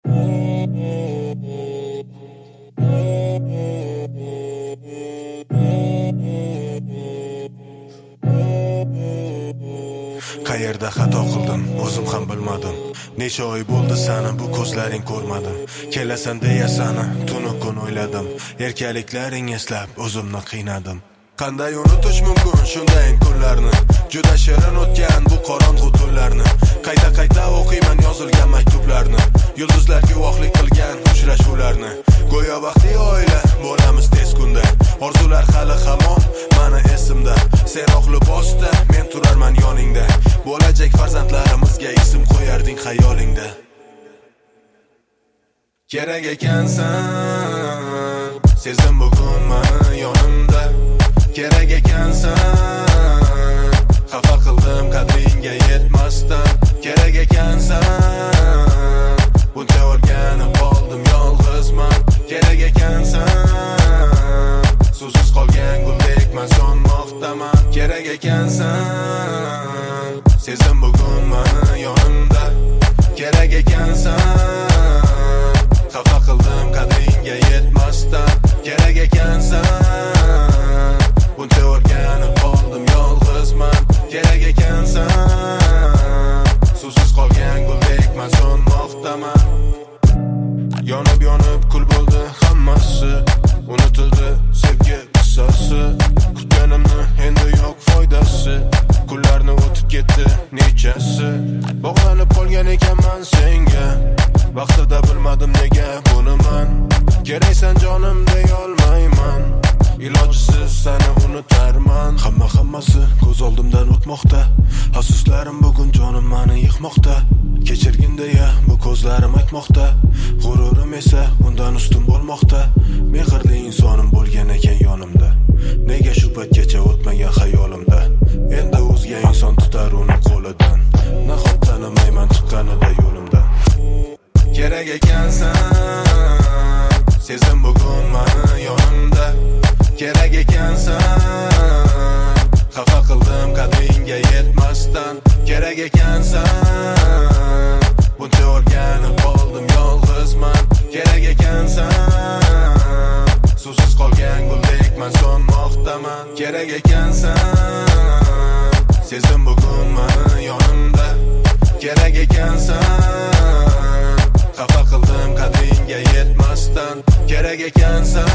Qayerda xato qildim, o'zim ham bilmadim. Necha oy bo'ldi seni bu ko'zlaring ko'rmadim. Kelasan deya seni tunu kun o'yladim. Erkaliklaring eslab o'zimni qiynadim. Qanday unutish mumkin shunday kunlarni? Juda shirin o'tgan bu qorong'u tunlarni. Qayta o'qiyman yozilgan maktublarni. Yulduzlar guvohlik qilgan uchrashuvlarni. Go'yo baxtli oila bo'lamiz tez kunda. Orzular hali hamon meni esimda. Seroq libosda men turarman yoningda. Bo'lajak farzandlarimizga ism qo'yarding xayolingda. Kerak ekansan, sezdim bugun meni yonimda. Kerak ekansan, xafa qildim qadringga yetmasdan. Kerak ekansan, buncha o'rganib qoldim yolg'izman. Kerak ekansan, suvsiz qolgan guldek men sonmoqdaman. Kerak ekansan, sezdim bugun meni yonimda. Kerak ekansan, xafa qildim qadringga yetmasdan. Kerak ekansan, buncha o'rganib qoldim yolg'izman. Kerak ekansan, suvsiz qolgan guldek men sonmoqdaman. Yonib kul bo'ldi hammasi, unutildi sevgi qissasi. Kutganimni endi yo'q foydasi, kunlarni o'tib ketdi nechasi. Bog'lanib qolgan ekanman senga, vaqtida bilmadim nega buni men. Keraksan jonim deya olmayman, ilojsiz seni unutarman. Hammasi ko'z oldimdan o'tmoqda, afsuslarim bugun jonim meni yıkmoqda. Kechirgin deya bu ko'zlarim aytmoqda, g'ururim esa undan ustun bo'lmoqda. Mehrli insonim bo'lgan ekan yonimda, nega shu paytgacha o'tmagan xayolimda. Endi o'zga inson tutar uni qo'lidan, nahot tanimayman chiqqanida yo'limdan. Kerak ekansan, sezdim bugun meni yonimda. Kerak ekansan, xafa qildim qadringga yetmasdan. Kerak ekansan, buncha o'rganib qoldim yolg'izman. Kerak ekansan, suvsiz qolgan guldek men sonmoqdaman. Kerak ekansan, sezdim bugun meni yonimda. Kerak ekansan, xafa qildim qadringga yetmasdan. Kerak ekansan,